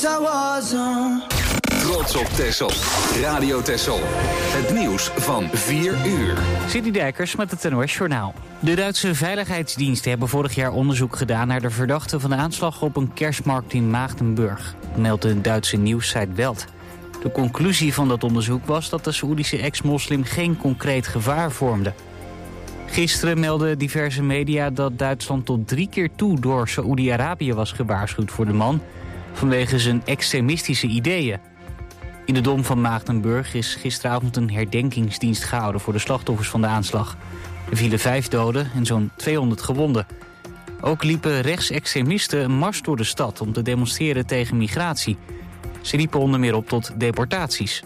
wish I was on. Trots op Texel. Radio Texel. Het nieuws van 4 uur. Sidney Dijkers met het NOS Journaal. De Duitse veiligheidsdiensten hebben vorig jaar onderzoek gedaan naar de verdachte van de aanslag op een kerstmarkt in Maagdenburg, meldt de Duitse nieuwssite Welt. De conclusie van dat onderzoek was dat de Saoedische ex-moslim geen concreet gevaar vormde. Gisteren meldden diverse media dat Duitsland tot 3 keer toe door Saoedi-Arabië was gewaarschuwd voor de man vanwege zijn extremistische ideeën. In de Dom van Maagdenburg is gisteravond een herdenkingsdienst gehouden voor de slachtoffers van de aanslag. Er vielen 5 doden en zo'n 200 gewonden. Ook liepen rechtsextremisten een mars door de stad om te demonstreren tegen migratie. Ze riepen onder meer op tot deportaties.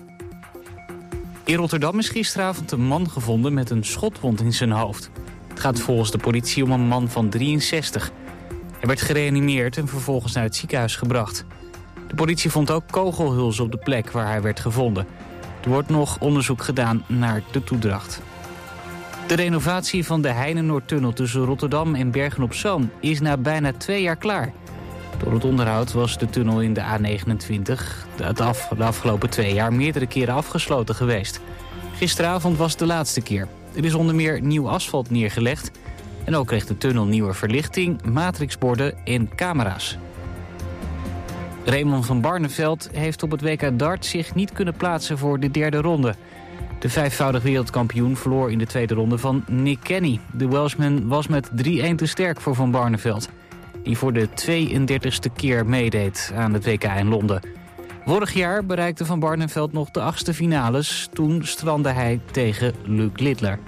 In Rotterdam is gisteravond een man gevonden met een schotwond in zijn hoofd. Het gaat volgens de politie om een man van 63. Hij werd gereanimeerd en vervolgens naar het ziekenhuis gebracht. De politie vond ook kogelhulzen op de plek waar hij werd gevonden. Er wordt nog onderzoek gedaan naar de toedracht. De renovatie van de Heinenoordtunnel tussen Rotterdam en Bergen-op-Zoom is na bijna 2 jaar klaar. Door het onderhoud was de tunnel in de A29 de afgelopen 2 jaar meerdere keren afgesloten geweest. Gisteravond was de laatste keer. Er is onder meer nieuw asfalt neergelegd. En ook kreeg de tunnel nieuwe verlichting, matrixborden en camera's. Raymond van Barneveld heeft op het WK Dart zich niet kunnen plaatsen voor de 3e ronde. De 5-voudig wereldkampioen verloor in de 2e ronde van Nick Kenny. De Welshman was met 3-1 te sterk voor Van Barneveld, die voor de 32e keer meedeed aan het WK in Londen. Vorig jaar bereikte Van Barneveld nog de 8e finales. Toen strandde hij tegen Luc Littler.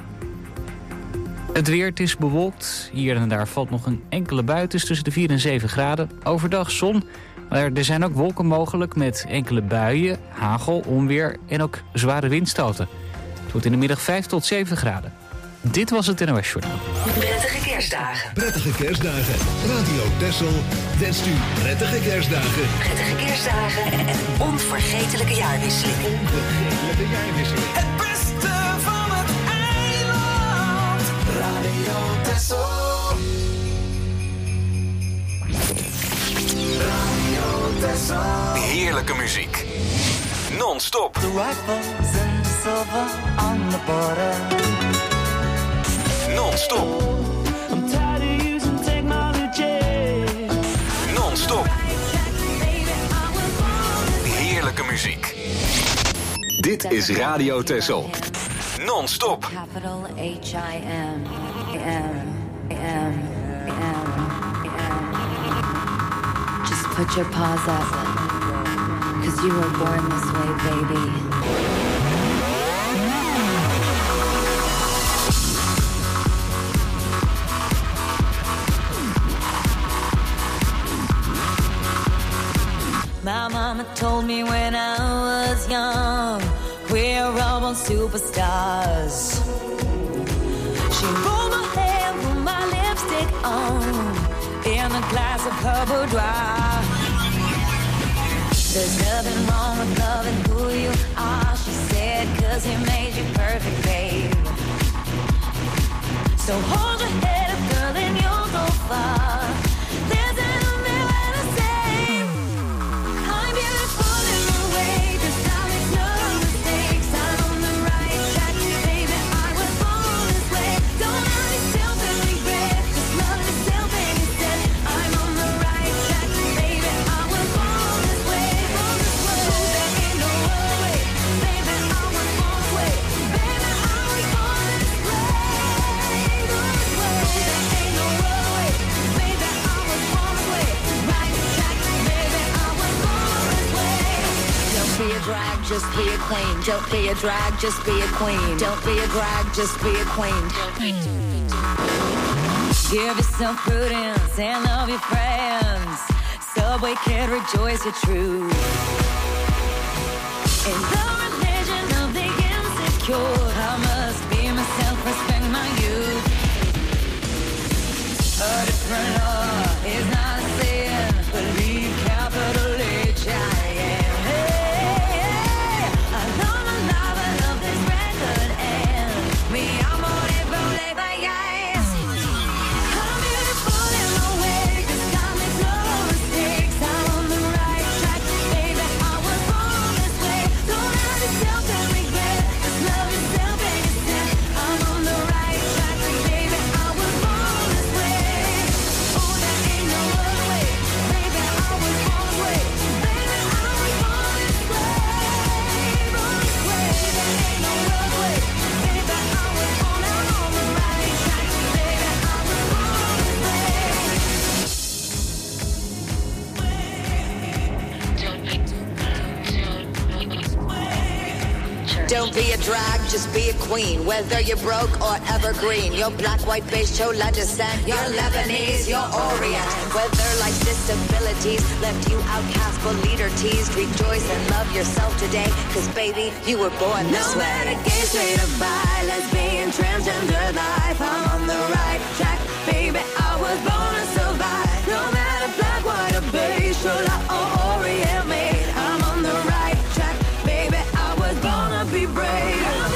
Het weer, het is bewolkt. Hier en daar valt nog een enkele bui. Het is tussen de 4 en 7 graden. Overdag zon, maar er zijn ook wolken mogelijk met enkele buien, hagel, onweer en ook zware windstoten. Het wordt in de middag 5 tot 7 graden. Dit was het NOS Journaal. Prettige kerstdagen. Prettige kerstdagen. Radio Texel wenst u prettige kerstdagen. Prettige kerstdagen en een onvergetelijke jaarwisseling. Onvergetelijke jaarwisseling. Het beste van het eiland. Radio Texel. Radio Texel. Heerlijke muziek. Non-stop. The rifles and silver on the border. Non-stop. I'm tired of using technology. Non-stop. Heerlijke muziek. Dit is Radio Texel. Non-stop. Capital H-I-M. Just put your paws up, 'cause you were born this way, baby. My mama told me when I was young, we're all born superstars. She rolled my hair, put my lipstick on, in a glass of her boudoir. There's nothing wrong with loving who you are, she said, 'cause he made you perfect, babe. So hold your head up, girl, and you'll go far. There's an only way to say I'm beautiful in my way, 'cause I make no mistakes. I'm on the right track, baby, I was born this way. Don't hurt yourself and regret, just love yourself instead. I'm on the right track, baby, I was born this way. There ain't no other way, baby, I was born this way. Baby, I was born this way. There ain't no other way, baby, I was born this way. Right track, baby, I was born this way. Don't be a drag, just be a queen. Don't be a drag, just be a queen. Don't be a drag, just be a queen. Give yourself prudence and love your friends. Subway kid, rejoice your truth. In the religion of the insecure, I must be myself, respect my youth. A different law is not a sin. Believe capital H-I-M. Hey, I love my life, I love this record, and me, I'm on it, rolling by eyes. I'm beautiful in my way, 'cause I make no mistakes. I'm on the right track, Don't be a drag, just be a queen. Whether you're broke or evergreen, you're black, white, beige, chola descent, you're Lebanese, you're Orient. Whether life's disabilities left you outcast but leader teased, rejoice and love yourself today, cause baby, you were born this way. No matter gay, straight or bi, lesbian, transgender life, I'm on the right track, baby, I was born to survive. No matter black, white or beige, chola or Orient made, I'm on the right track, baby, I was born to be brave.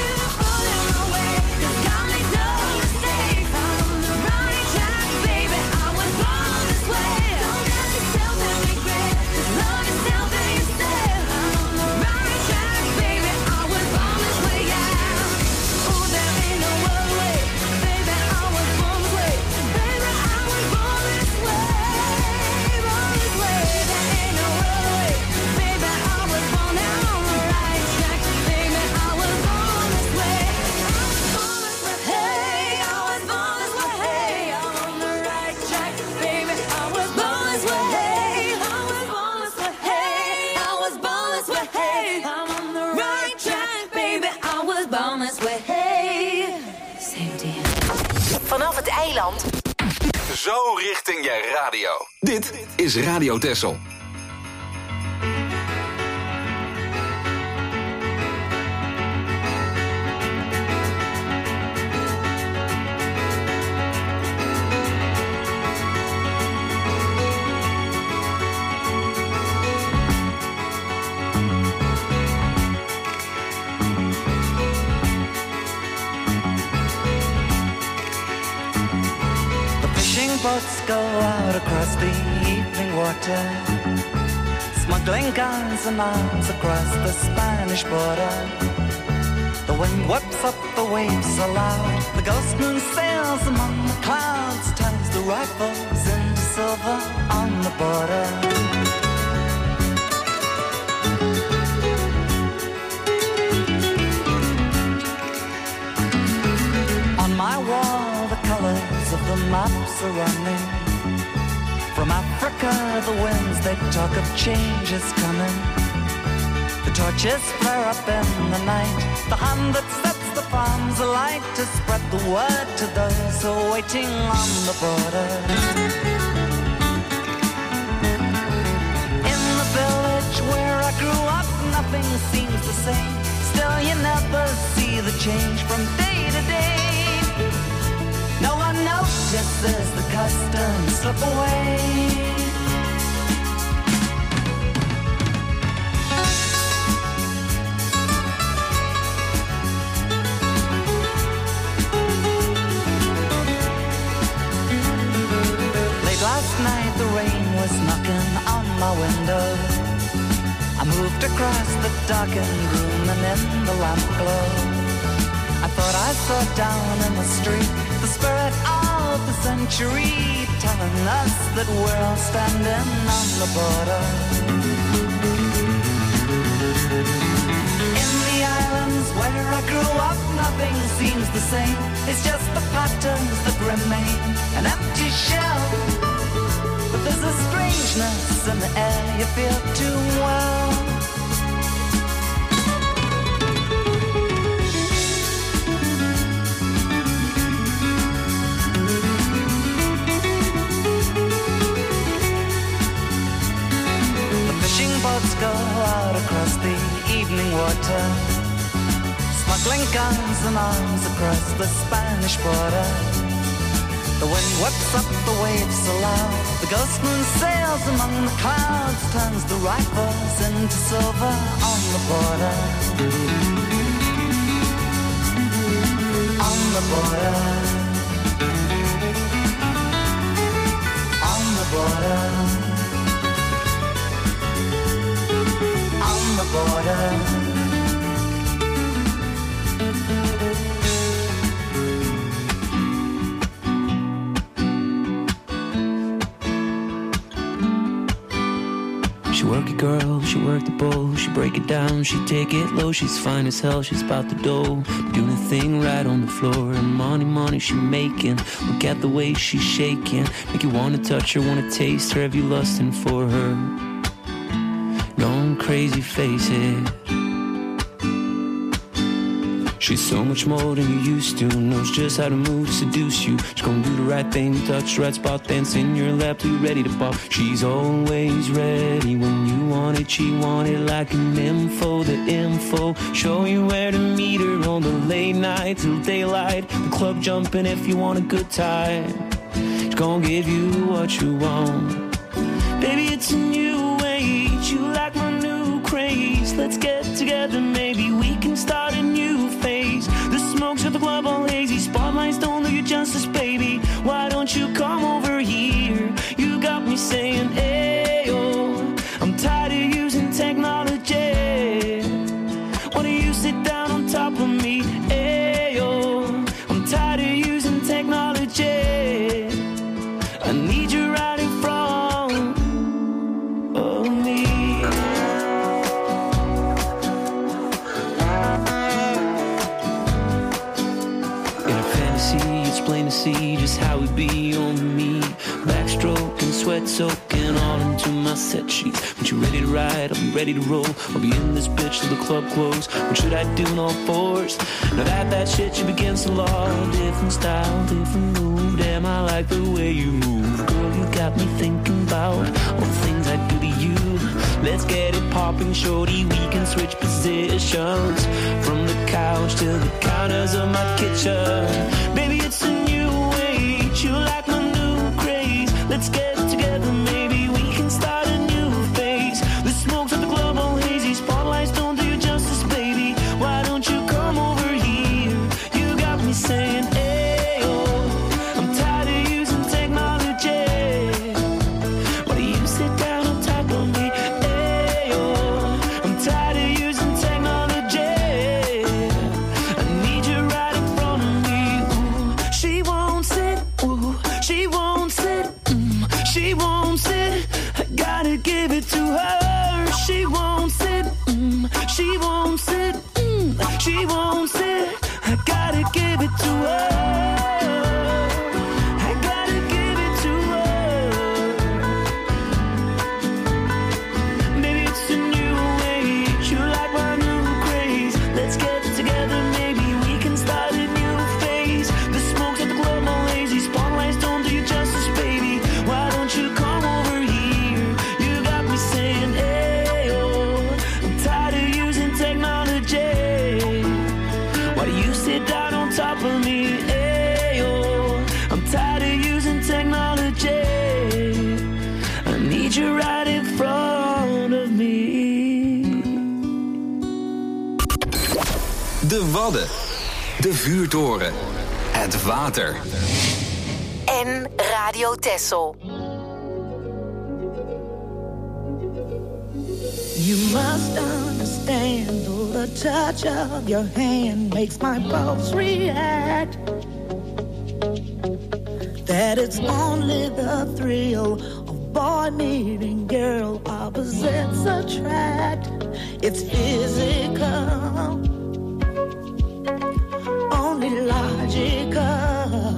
Vanaf het eiland. Zo richting je radio. Dit is Radio Texel. Boats go out across the evening water, smuggling guns and arms across the Spanish border. The wind whips up the waves aloud, the ghost moon sails among the clouds, turns the rifles into silver on the border. On my wall the colors of the maps are running. From Africa the winds, they talk of change is coming. The torches flare up in the night, the hand that sets the farms alight to spread the word to those who are waiting on the border. In the village where I grew up, nothing seems the same. Still you never see the change from day to day. No one notices the customs slip away. Late last night the rain was knocking on my window. I moved across the darkened room and in the lamp glow I thought I saw down in the street the spirit of the century, telling us that we're all standing on the border. In the islands where I grew up, nothing seems the same. It's just the patterns that remain, an empty shell. But there's a strangeness in the air you feel too well. Boats go out across the evening water, smuggling guns and arms across the Spanish border. The wind whips up the waves so loud, the ghost moon sails among the clouds, turns the rifles into silver on the border. On the border. On the border. On the border. She work it, girl, she work the bowl, she break it down, she take it low, she's fine as hell, she's about the dough, doing a thing right on the floor, and money she making, look at the way she's shaking, make you wanna touch her, wanna taste her, have you lusting for her, going crazy, face it. She's so much more than you used to. Knows just how to move to seduce you. She's gonna do the right thing, touch the right spot, dance in your lap till you're ready to pop. She's always ready when you want it. She want it like an info, the info. Show you where to meet her on the late night till daylight. The club jumping if you want a good time. She's gonna give you what you want. Baby, it's a new age. You like my new craze. Let's get together, maybe we can start a new phase. The smokes at the club all hazy. Spotlights don't do you justice, baby. Why don't you come over here? You got me saying, ayo. I'm tired of using technology. Why don't you sit down on top of me? Ayo. I'm tired of using technology. I need you right in front of me. In a fantasy, it's plain to see just how it be on me. Backstroke and sweat soaking all into my set sheets. When you ready to ride, I'll be ready to roll. I'll be in this bitch till the club close. What should I do in all fours? Now that shit you against the law. Different style, different move. Damn, I like the way you move. Girl, you got me thinking about all the things I do to you. Let's get it popping, shorty. We can switch positions from the couch to the counters of my kitchen. Baby, it's a new age. You like my new craze. Let's get together, maybe we can start a new phase. The smokes at the club all hazy. Spotlights don't do you justice, baby. Why don't you come over here? You got me saying, ayo. I'm tired of using technology. Why do you sit down on top of me? Ayo. I'm tired of using technology. I need you right in front of me. Ooh, she won't sit. Ooh, she won't sit. She won't sit. I gotta give it to her. She won't sit. She won't sit. She won't sit. I gotta give it to her. I gotta give it to her. Maybe it's a new age. You like my new craze. Let's get together, maybe we can start a new phase. The smokes at the club all lazy. Spotlights don't do you justice, baby. Why don't you come over here? You got me saying, ayo. I'm tired of using technology. Why do you sit down on top of me? Ayo. I'm tired of using technology. I need you right in front of me. De Wadden. De Vuurtoren. Het water. En Radio Texel. You must understand, though the touch of your hand makes my pulse react, that it's only the thrill of boy meeting girl opposites attract. It's physical, only logical.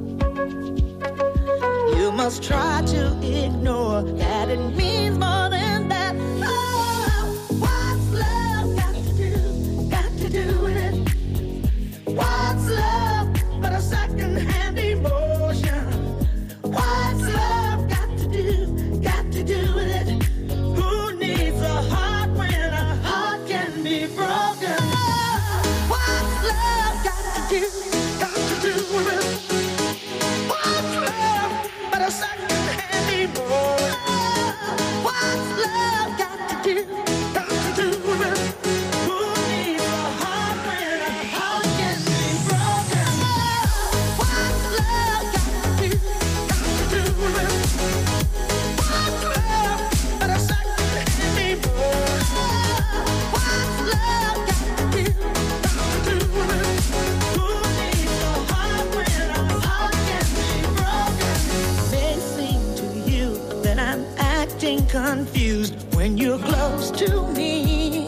You must try to ignore that it means more than that. Oh, what's love got to do with it? What's love but a second-hand emotion? What's love got to do with it? Who needs a heart when a heart can be broken? What's love got to do with it? What's love but a second-hand emotion? What's love got to do with it? Who needs a heart when a heart can be broken? What's love got to do with it? What's love but a second-hand emotion? What's love got to do with it? Who needs a heart when a heart can be broken? May seem to you that I'm acting confused when you're close to me.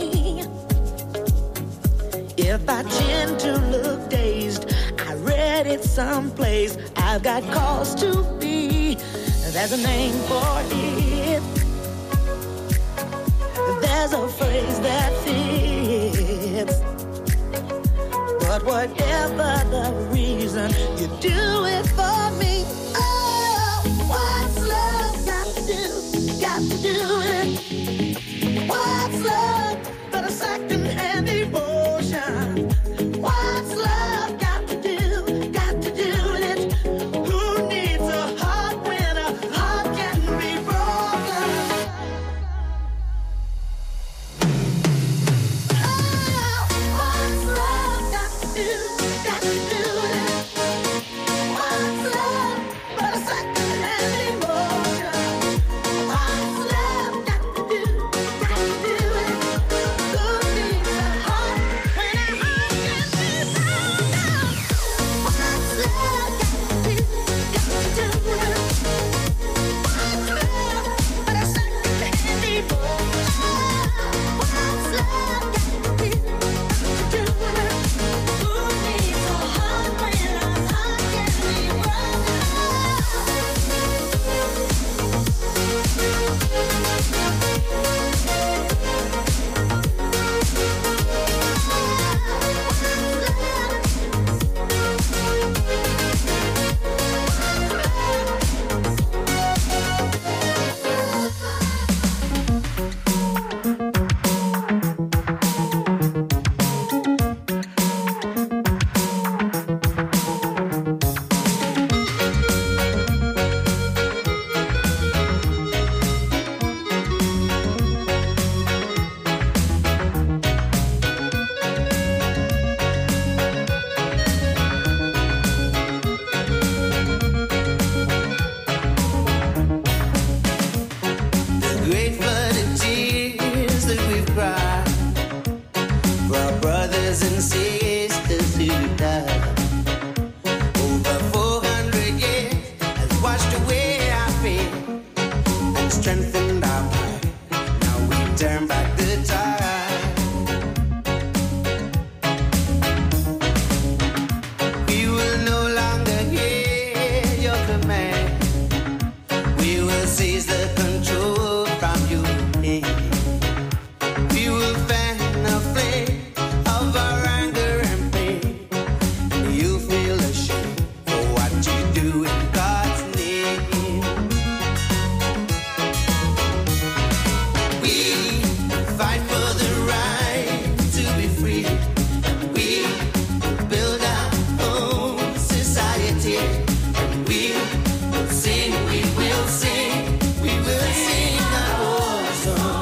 If I tend to look dazed, I read it someplace. I've got cause to be. There's a name for it. There's a phrase that fits. But whatever the reason, you do it for me. Oh, what's love got to do? Got to do it. What's love but a second-hand emotion? What's love got to do? Got to do it. Who needs a heart when a heart can be broken? Oh, what's love got to do? Got to do it. What's love but a second-hand emotion? What's love got to do? Got to do it. Who needs a heart when a heart can be broken? What's love got to do? Got to do it. What's love but a second-hand emotion? What's love got to do? Got to do it. Who needs a heart when a heart can be the great flooded tears that we've cried for our brothers and sisters who died. Over 400 years has washed away our fear and strengthened our pride. Now we turn back the tide. We will no longer hear your command. We will seize the control from you. We will fan the flame of our anger and pain. You feel ashamed for what you do in God's name. We fight for the right to be free. We build our own society. We will sing, we will sing, we will sing our war song.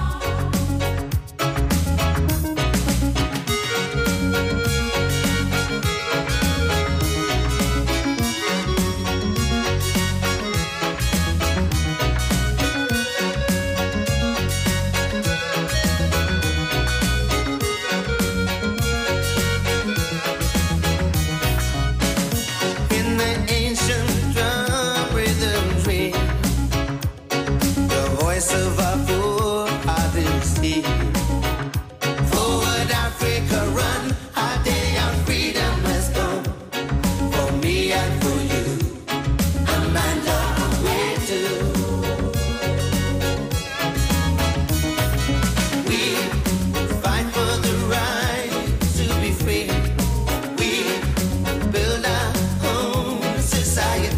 In the ancient drum rhythms ring, the voice of our forefathers hear. Forward Africa run, our day of freedom has come. For me and for you, a man love way too. We fight for the right to be free. We build our own society.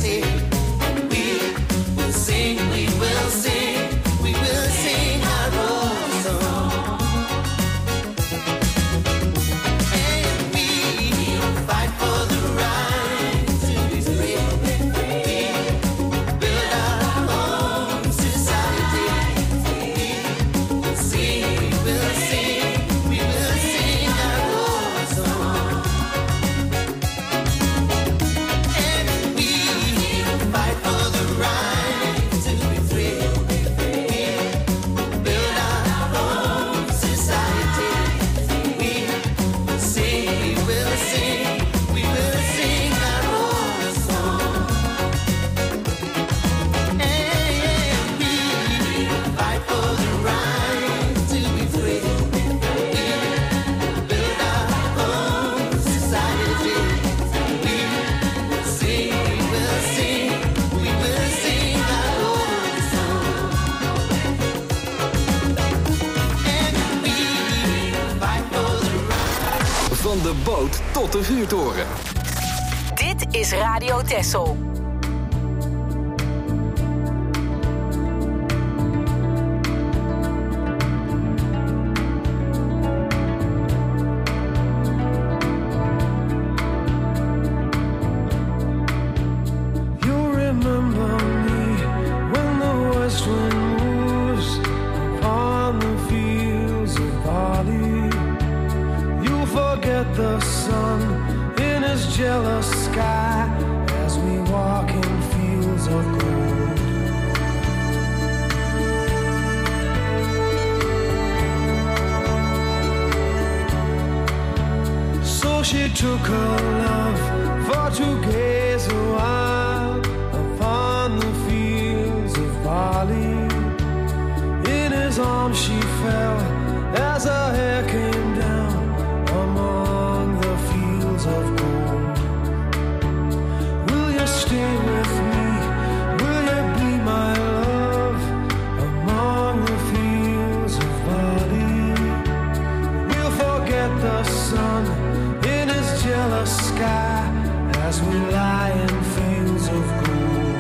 boot tot de vuurtoren. Dit is Radio Texel. The sun in his jealous sky as we walk in fields of gold. So she took her love for to gaze a while upon the fields of barley. In his arms she fell as her hair came down among the fields of gold. Will you stay with me? Will you be my love among the fields of barley? We'll forget the sun in his jealous sky as we lie in fields of gold.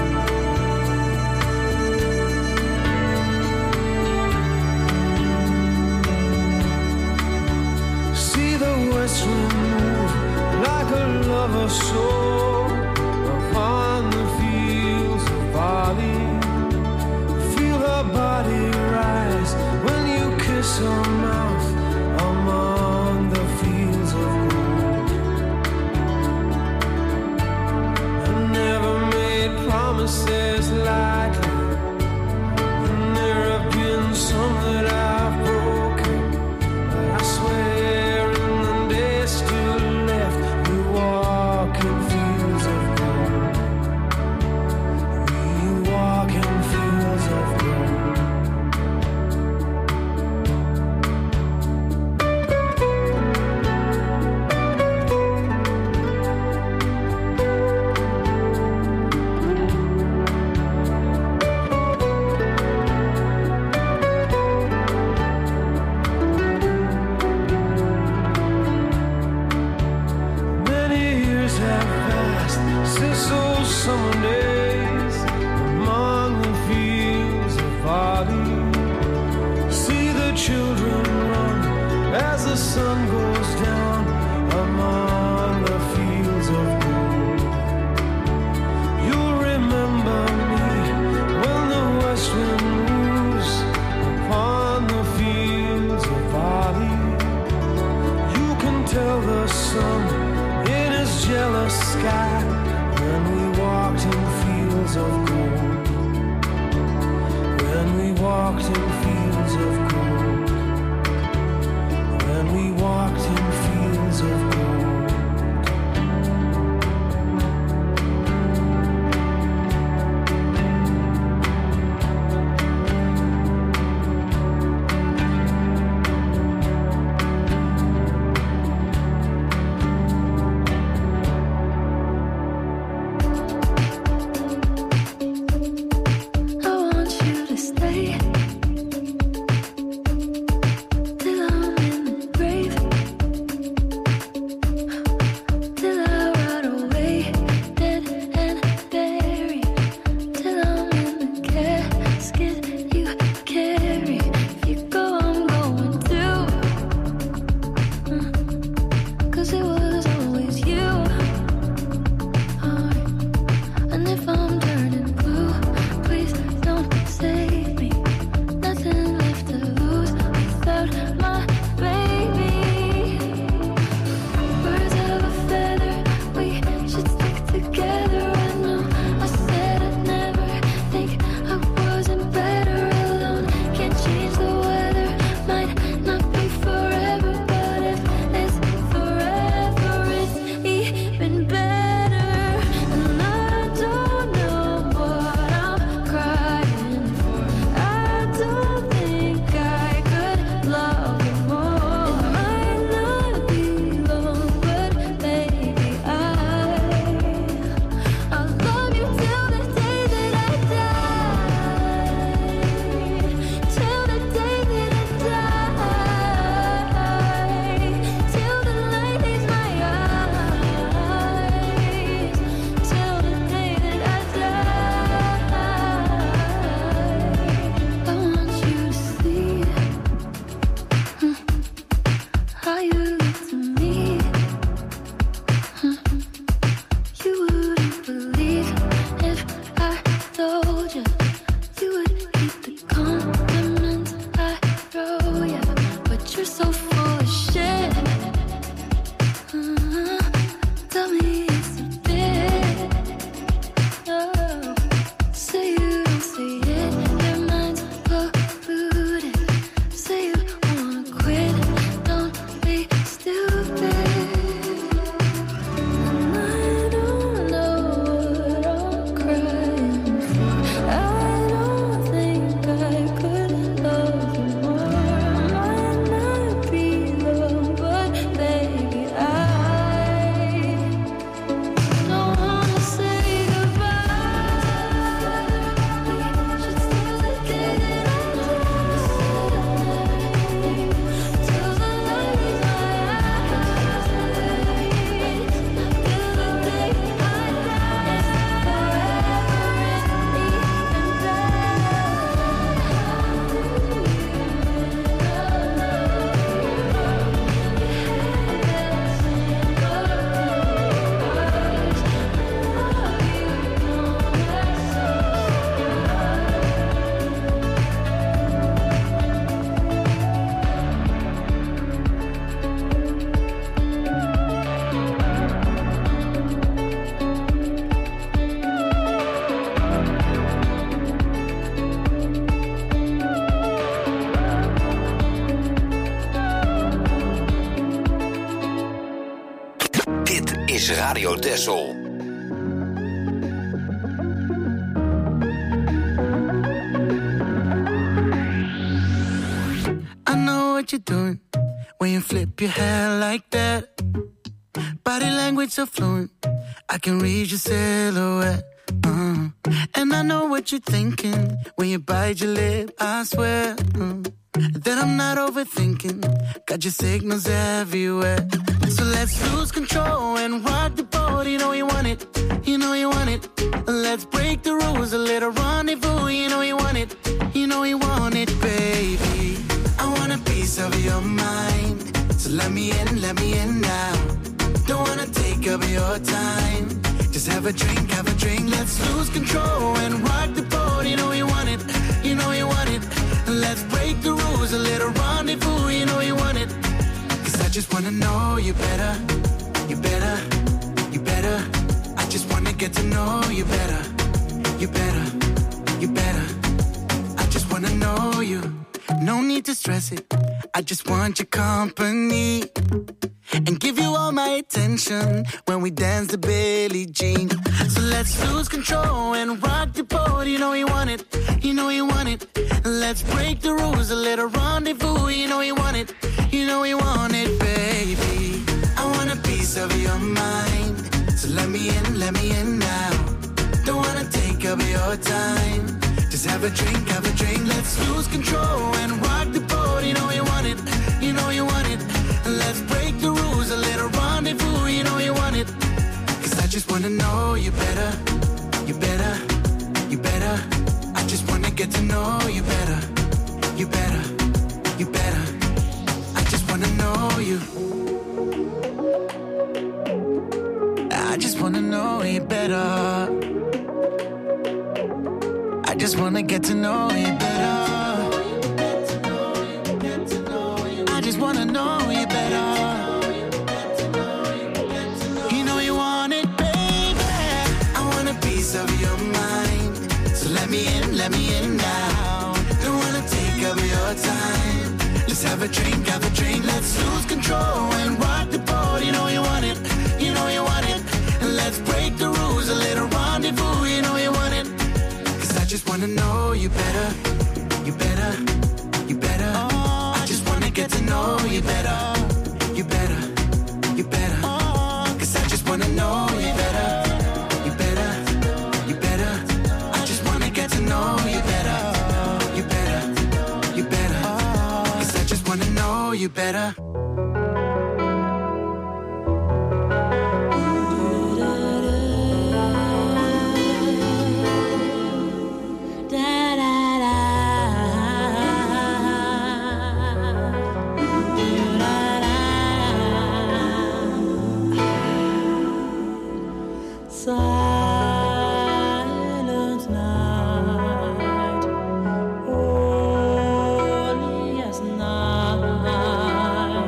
West wind move like a lover's soul upon the fields of barley. Feel her body rise when you kiss her mouth among the fields of gold. I never made promises lightly, and there have been some that I've broken, but I swear summer days among the fields of barley. See the children run as the sun goes down among the fields of gold. You'll remember me when the west wind moves upon the fields of barley. You can tell the sun in his jealous sky when we walked in fields of gold. When we walked in fields of gold. When we walked in Radio Texel. I know what you're doing when you flip your hair like that. Body language so fluent, I can read your silhouette. And I know what you're thinking when you bite your lip, I swear that I'm not overthinking. Got your signals everywhere. So let's lose control and rock the boat. You know you want it, you know you want it. Let's break the rules, a little rendezvous. You know you want it, you know you want it, baby. I want a piece of your mind, so let me in now. Don't wanna take up your time. Just have a drink, let's lose control and rock the boat. You know you want it, you know you want it. Let's break the rules, a little rendezvous. You know you want it, 'cause I just wanna know you better, you better, you better. I just wanna get to know you better, you better, you better. I just wanna know you, no need to stress it. I just want your company and give you all my attention when we dance to Billie Jean. So let's lose control and rock the boat. You know you want it, you know you want it. Let's break the rules, a little rendezvous. You know you want it, you know you want it, baby. I want a piece of your mind, so let me in now. Don't wanna take up your time. Just have a drink, let's lose control and rock the boat. You know you want it, you know you want it. Let's break the rules, a little rendezvous. You know you want it, 'cause I just wanna know you better, you better, you better. I just wanna get to know you better, you better, you better. I just wanna know you, I just wanna know you better. I just wanna get to know you better. I just wanna know you better. You know you want it, baby. I want a piece of your mind, so let me in now. Don't wanna take up your time. Let's have a drink, let's lose control and rock the boat. You know you want it, you know you want it. Let's break the rules, a little rendezvous. You know you want it, I just wanna know you better, you better, you better. I just wanna get to know you better, you better, you better. 'Cause I just wanna know you better, you better, you better. I just wanna get to know you better, you better, you better. 'Cause I just wanna know you better. Silent night, oh yes night.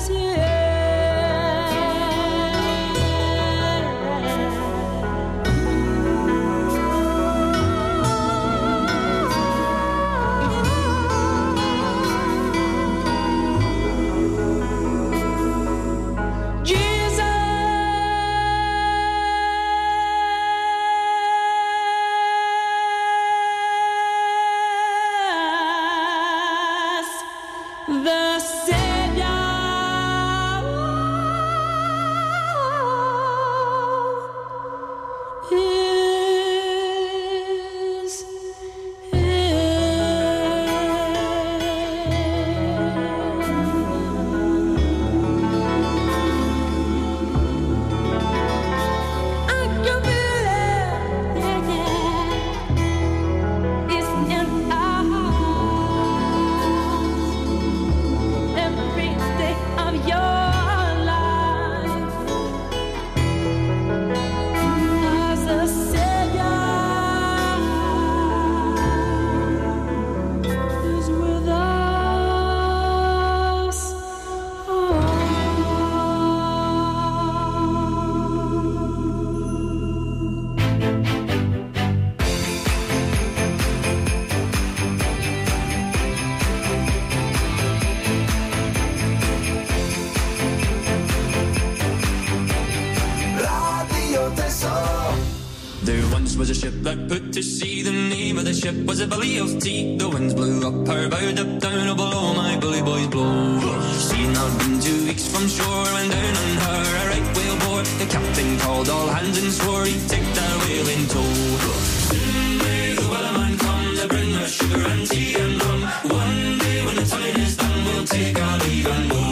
Was a ship that put to sea. The name of the ship was a Billy of Tea. The winds blew up her bow, up down, oh below my bully boys blow. She'd not been 2 weeks from shore when down on her a right whale bore. The captain called all hands and swore he'd take that whale in tow. Soon may the wellerman come to bring us sugar and tea and rum. One day when the time is done, we'll take our leave and go.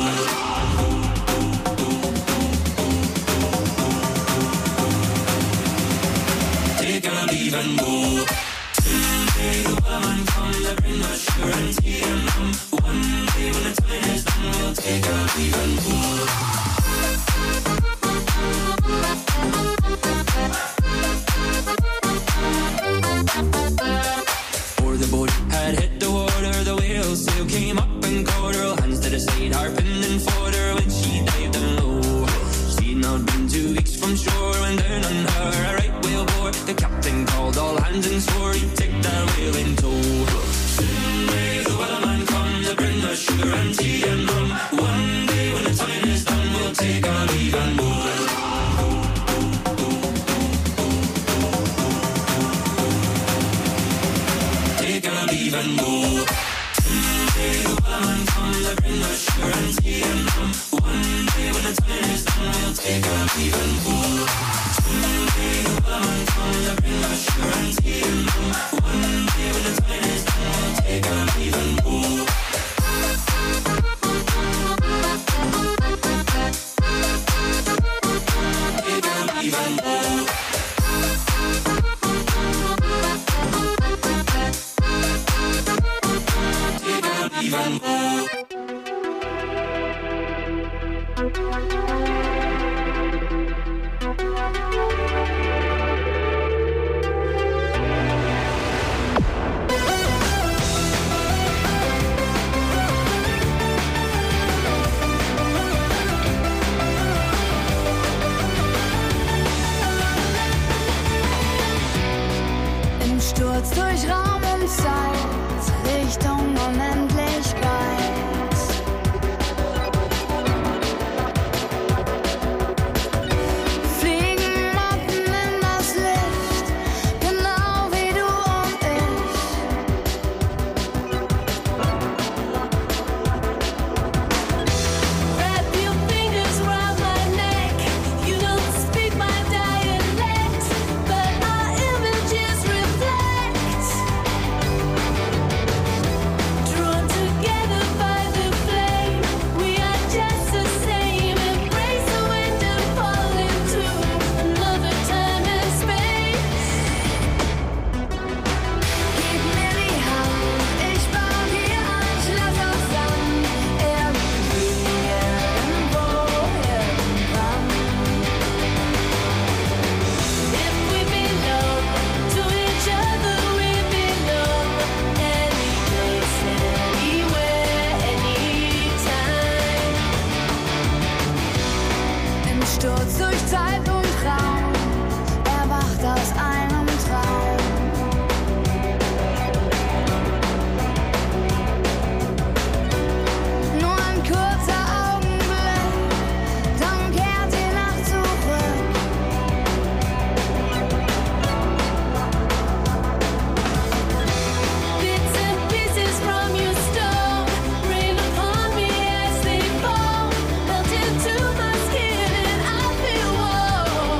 And go. Someday the wellerman comes to bring us sugar and tea and rum. One day when the time is done, we'll take our leave and go. Before the boat had hit the water, the whale sail came up and caught her. All hands to the side, harping and fought her when she dived down low. She'd not been 2 weeks from shore when down on her a right whale bore. The captain called all hands and swore he'd take that whale in tow. Soon may the wellerman come to bring us sugar and tea and rum. One day when the time is done, we'll take our leave and go. Take our leave and go. Someday the wellerman come to bring us sugar and tea and rum. One day when the time is done, we'll take our leave and go. Someday the wellerman come to bring us sugar and tea and rum. One day when the time is done, we'll take our leave and go. Take our leave and go. Take our leave and go. Sturz durch Raum und Zeit, Richtung Unendlichkeit. Fliegen Motten in das Licht, genau wie du und ich. Wrap your fingers round my neck, you don't speak my dialect, but our images reflect. Sturz durch Zeit und Raum, erwacht aus einem Traum. Nur ein kurzer Augenblick, dann kehrt die Nacht zurück. Bits and pieces from your stone rain upon me as they fall, melt into my skin and I feel warm.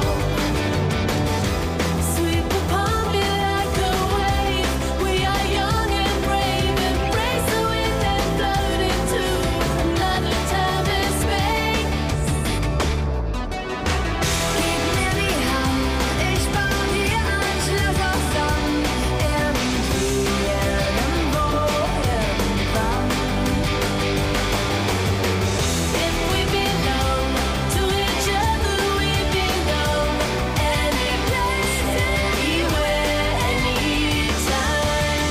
Sweep upon me like a wave. We are young and brave, embrace the wind and float into another time and space. Gib mir die Hand, ich baue dir ein Schloss aus Sand. Irgendwie, irgendwo, irgendwann. If we belong to each other, we belong any place, anywhere, anytime.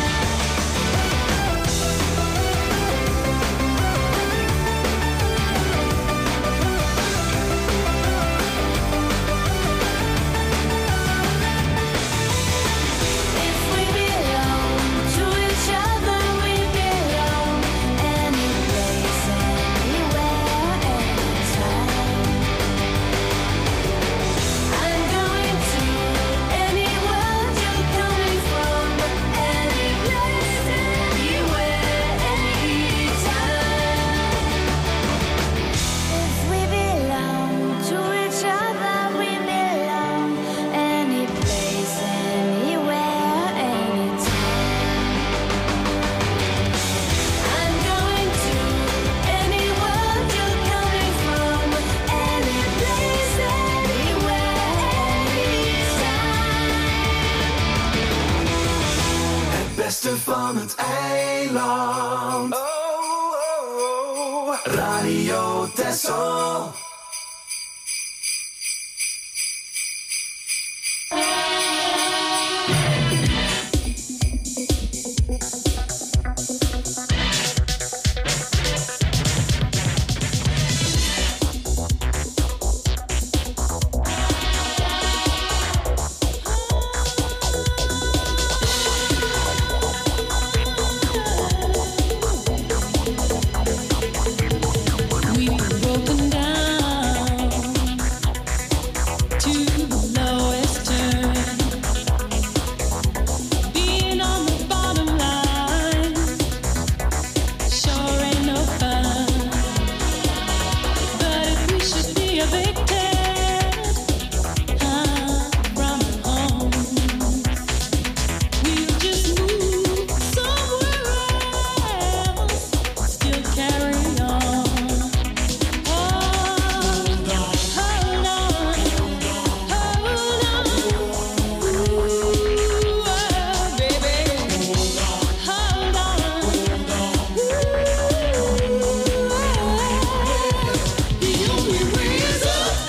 If we belong to each other, we belong any place, anywhere, anytime. I'm going to any world you're coming from, any place, anywhere, anytime. If we belong to each other, we belong any place, anywhere, anytime. I'm going to any world you're coming from, any place, anywhere, anytime. Het beste van het eiland. Radio Texel. We've broken down to the lowest turn. Being on the bottom line sure ain't no fun. But if we should be evicted from home, we'll just move somewhere else, still carry on. Hold on, hold on, ooh, baby, hold on, ooh. The only reason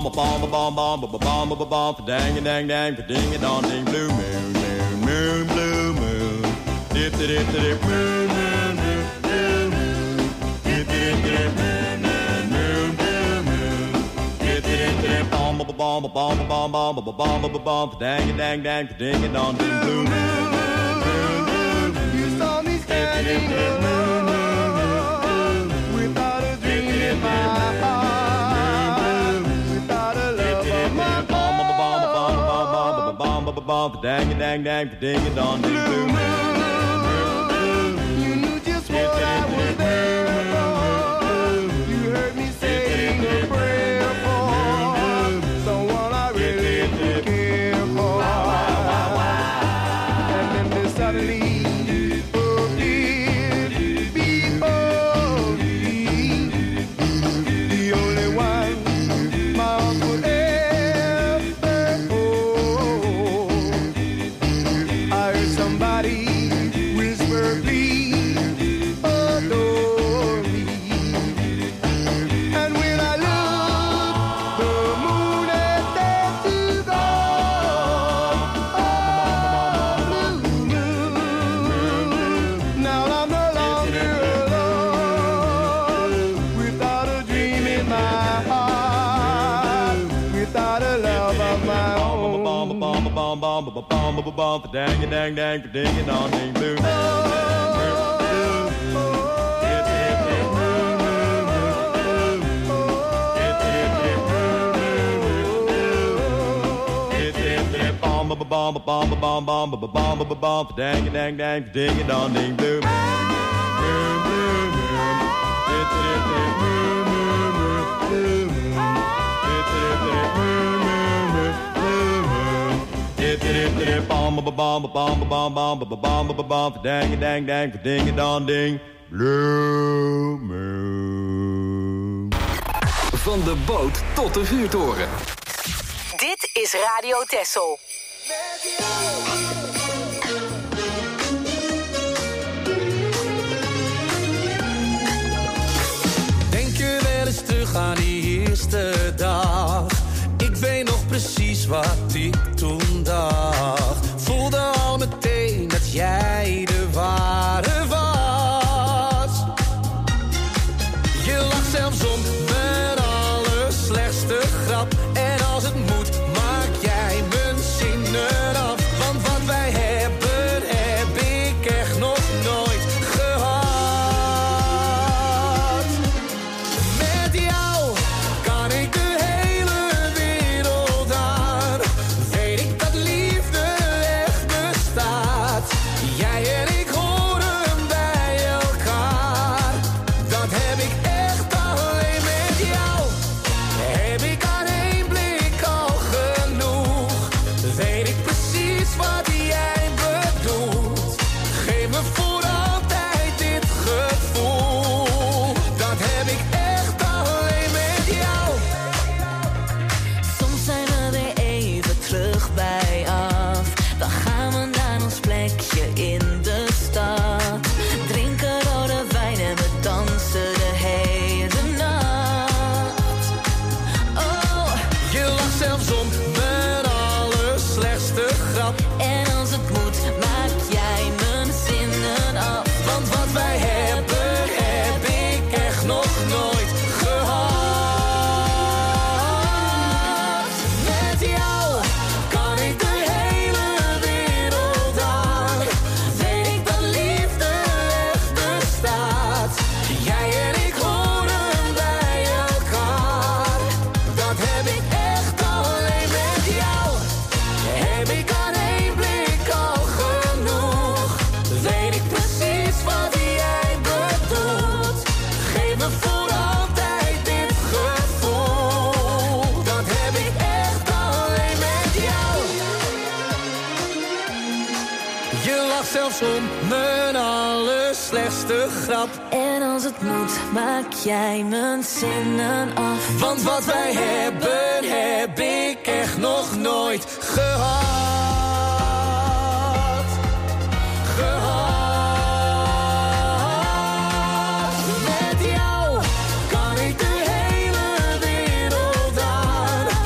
bomb, bomb, bomb, bomb, bomb, bomb, bomb, bomb, dang, dang, dang, ding, dong, ding, blue moon, moon, moon, blue moon, dip, dip, dip, moon, moon, moon, blue moon, dip, dip, dip, moon, moon, blue moon, dip, dip, dip, bomb, bomb, bomb, bomb, bomb, bomb, bomb, bomb, dang, dang, dang, ding, dong, ding, blue moon, moon, moon, you saw me standing alone without a dream in my heart, without a love of my bomb, dang, dang, dang, ding, dong, ding, blue moon, you knew just what I was there for. You heard me saying a prayer for someone I really care for, and then they suddenly appeared before me, the only one my heart would ever hold. I heard somebody whisper, please adore me. And when I looked, the moon had dared to go. Blue moon, now I'm no longer alone, without a dream in my heart, without a love of my own. Dang, dang, dang, ding, dong, ding, blue. Bomb, bomb, bomb, bomb, bomb, bomb, bomb, dang, dang, dang, ding, dong, ding, blue. Bomb, bomb, bomb, bomb, bomb, bomb, bomb, dang, dang, dang, ding, dong, ding, blue moon. Van de boot tot de vuurtoren. Dit is Radio Texel. Denk je wel eens terug aan die eerste dag? Ik weet nog precies wat ik toen dacht. Voelde al meteen dat jij de ware was. Je lacht zelfs om mijn allerslechtste grap. En als het moet, maak jij mijn zinnen af. Want wat wij hebben, heb ik echt nog nooit gehad. Met jou kan ik de hele wereld aan. Weet ik dat liefde echt bestaat. Jij en ik horen bij elkaar. Dat heb ik echt alleen met jou. Heb ik aan één blik al genoeg. Weet ik precies wat jij bedoelt. Geef me voor altijd dit gevoel. Dat heb ik echt alleen met jou. Soms zijn we weer even terug bij af. Dan gaan we naar ons plekje in de stad. Drinken rode wijn en we dansen de hele nacht. Oh, Je lacht zelfs om mijn allerslechtste grap. en als het moet, maak jij mijn zinnen af. Want wat wij hebben, heb ik echt nog nooit gehad. Met jou kan ik de hele wereld aan. Weet ik dat liefde echt bestaat. Jij en ik horen bij elkaar. Dat heb ik echt alleen met jou. Heb ik aan één blik al genoeg. Weet ik precies wat jij bedoelt. Geef me voor altijd dit gevoel. Dat heb ik echt alleen met jou. Je lacht zelfs om mijn allerslechtste grap. En als het moet, maak jij mijn zinnen af. Want wat wij hebben, heb ik echt nog nooit gehad. Met jou kan ik de hele wereld aan.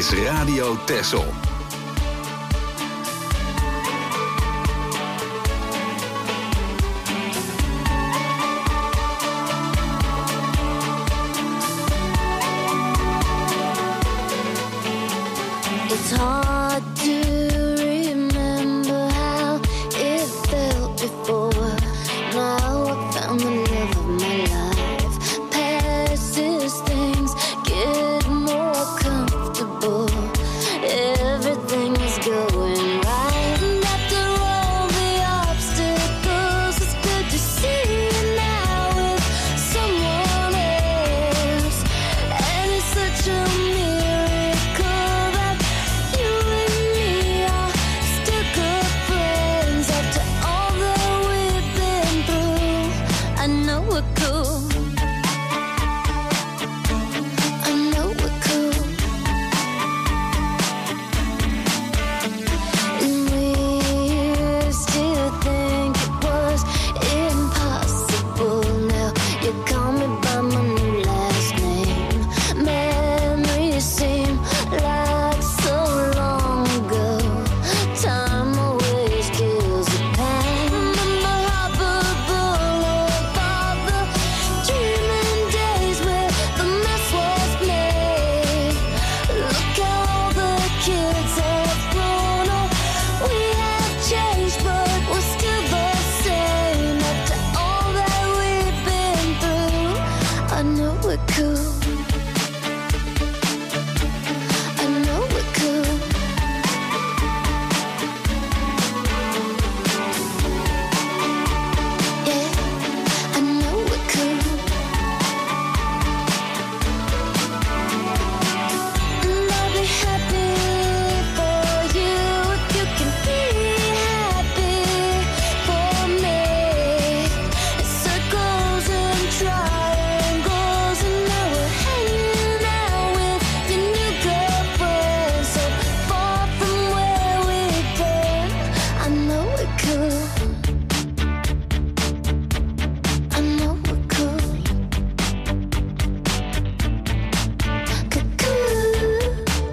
is Radio Texel. It's hard to remember how it felt before. Now I found the love of my life. Past is things get more comfortable. Everything is going right. And after all the obstacles, it's good to see you now with someone else. And it's such a miracle that you and me are still good friends after all that we've been through. I know we're cool. I know we're cool. And we still think it was impossible. Now you call me by my new last name. Memories seem like so long ago. Time always kills the pain. Remember Harper Boulevard, the dreaming days where the mess was made. Look how all the kids have grown up. We have changed, but we're still the same. After all that we've been through, I know we're cool. I know we're cool. Yeah, I know we're cool. And I'll be happy for you if you can be happy for me. It circles and triangles, and now we're hanging out with your new girlfriend. So far from where we've been, I know we're cool. I know we're cool. Cool.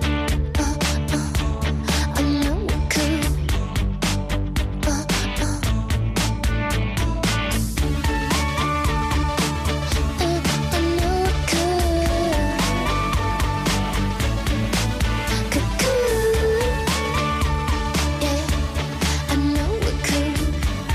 I know we're cool. I know we're cool. Cool. Yeah, I know we're cool.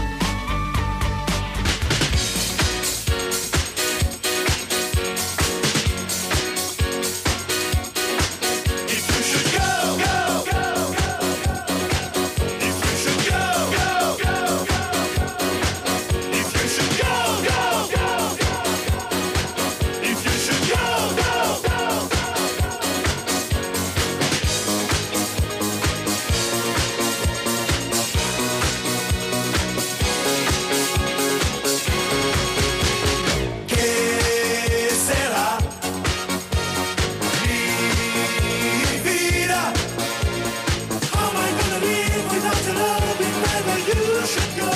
¿Qué será mi vida? How am I gonna live without your love if ever you should go?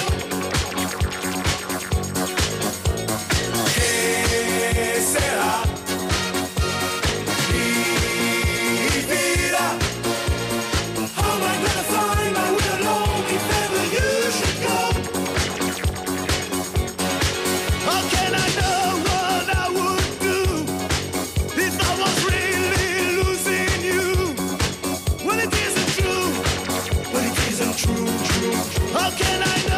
¿Qué será mi vida? How am I gonna find my way alone if ever you should go? How can I know what I would do if I was really losing you? Well, it isn't true. Well, it isn't true. How can I know?